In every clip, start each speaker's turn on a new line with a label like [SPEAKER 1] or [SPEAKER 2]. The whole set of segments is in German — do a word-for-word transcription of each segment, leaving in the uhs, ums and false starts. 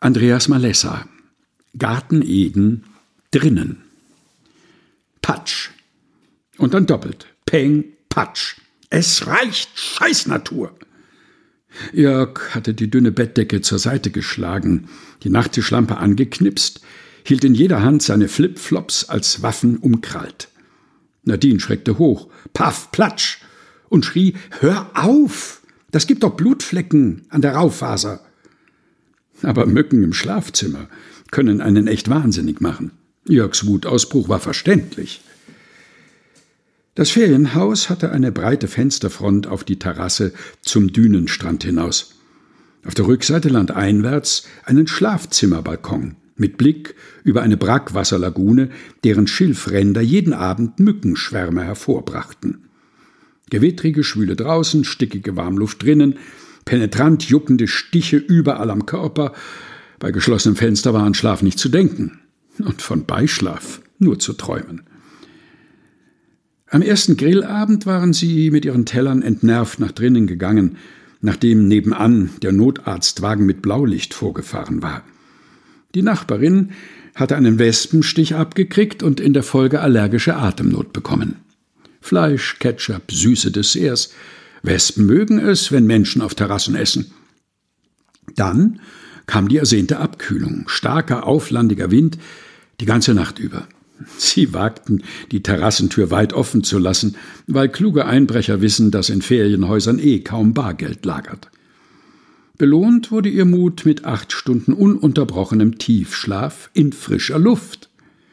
[SPEAKER 1] Andreas Malessa. Garten Eden, drinnen. Patsch. Und dann doppelt. Peng, patsch. Es reicht, Scheißnatur. Jörg hatte die dünne Bettdecke zur Seite geschlagen, die Nachttischlampe angeknipst, hielt in jeder Hand seine Flipflops als Waffen umkrallt. Nadine schreckte hoch, paff, platsch, und schrie, »Hör auf! Das gibt doch Blutflecken an der Raufaser!« Aber Mücken im Schlafzimmer können einen echt wahnsinnig machen. Jörgs Wutausbruch war verständlich. Das Ferienhaus hatte eine breite Fensterfront auf die Terrasse zum Dünenstrand hinaus. Auf der Rückseite landeinwärts einen Schlafzimmerbalkon mit Blick über eine Brackwasserlagune, deren Schilfränder jeden Abend Mückenschwärme hervorbrachten. Gewittrige Schwüle draußen, stickige Warmluft drinnen, penetrant juckende Stiche überall am Körper. Bei geschlossenem Fenster war an Schlaf nicht zu denken und von Beischlaf nur zu träumen. Am ersten Grillabend waren sie mit ihren Tellern entnervt nach drinnen gegangen, nachdem nebenan der Notarztwagen mit Blaulicht vorgefahren war. Die Nachbarin hatte einen Wespenstich abgekriegt und in der Folge allergische Atemnot bekommen. Fleisch, Ketchup, süße Desserts. Wespen mögen es, wenn Menschen auf Terrassen essen. Dann kam die ersehnte Abkühlung, starker, auflandiger Wind, die ganze Nacht über. Sie wagten, die Terrassentür weit offen zu lassen, weil kluge Einbrecher wissen, dass in Ferienhäusern eh kaum Bargeld lagert. Belohnt wurde ihr Mut mit acht Stunden ununterbrochenem Tiefschlaf in frischer Luft.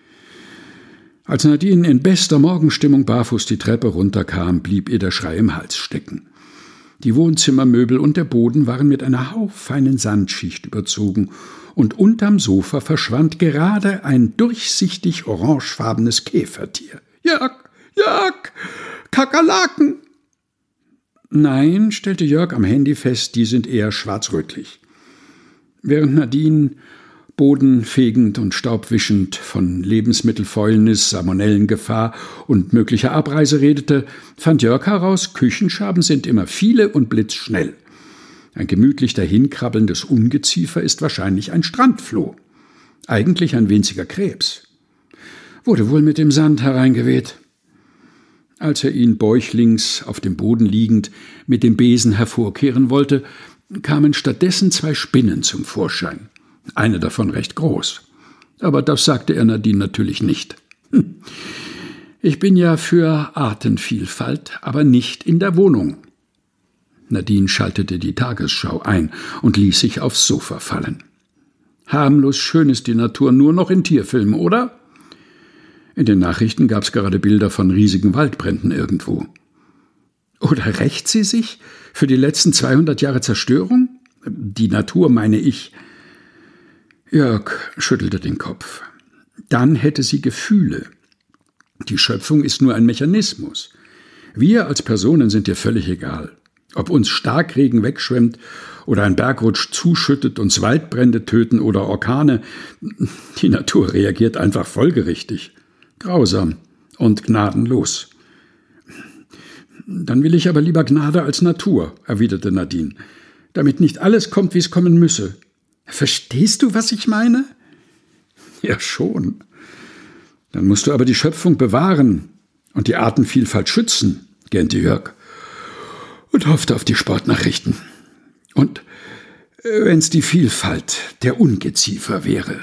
[SPEAKER 1] Als Nadine in bester Morgenstimmung barfuß die Treppe runterkam, blieb ihr der Schrei im Hals stecken. Die Wohnzimmermöbel und der Boden waren mit einer hauchfeinen Sandschicht überzogen, und unterm Sofa verschwand gerade ein durchsichtig orangefarbenes Käfertier. »Jörg, Jörg, Kakerlaken!« »Nein«, stellte Jörg am Handy fest, »die sind eher schwarz-rötlich.« Während Nadine bodenfegend und staubwischend von Lebensmittelfäulnis, Salmonellengefahr und möglicher Abreise redete, fand Jörg heraus, Küchenschaben sind immer viele und blitzschnell. Ein gemütlich dahinkrabbelndes Ungeziefer ist wahrscheinlich ein Strandfloh. Eigentlich ein winziger Krebs. Wurde wohl mit dem Sand hereingeweht. Als er ihn bäuchlings auf dem Boden liegend mit dem Besen hervorkehren wollte, kamen stattdessen zwei Spinnen zum Vorschein. Eine davon recht groß. Aber das sagte er Nadine natürlich nicht. Hm. Ich bin ja für Artenvielfalt, aber nicht in der Wohnung. Nadine schaltete die Tagesschau ein und ließ sich aufs Sofa fallen. Harmlos schön ist die Natur nur noch in Tierfilmen, oder? In den Nachrichten gab es gerade Bilder von riesigen Waldbränden irgendwo. Oder rächt sie sich für die letzten zweihundert Jahre Zerstörung? Die Natur, meine ich. Jörg schüttelte den Kopf. Dann hätte sie Gefühle. Die Schöpfung ist nur ein Mechanismus. Wir als Personen sind ihr völlig egal. Ob uns Starkregen wegschwemmt oder ein Bergrutsch zuschüttet, uns Waldbrände töten oder Orkane, die Natur reagiert einfach folgerichtig, grausam und gnadenlos. Dann will ich aber lieber Gnade als Natur, erwiderte Nadine, damit nicht alles kommt, wie es kommen müsse. Verstehst du, was ich meine? Ja, schon. Dann musst du aber die Schöpfung bewahren und die Artenvielfalt schützen, gähnte Jörg und hoffte auf die Sportnachrichten. Und wenn's die Vielfalt der Ungeziefer wäre.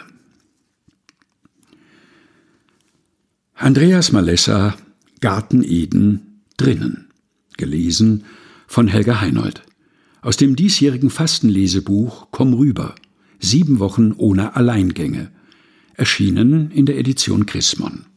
[SPEAKER 1] Andreas Malessa, Garten Eden, drinnen. Gelesen von Helga Heinold. Aus dem diesjährigen Fastenlesebuch Komm rüber. Sieben Wochen ohne Alleingänge. Erschienen in der Edition Chrismon.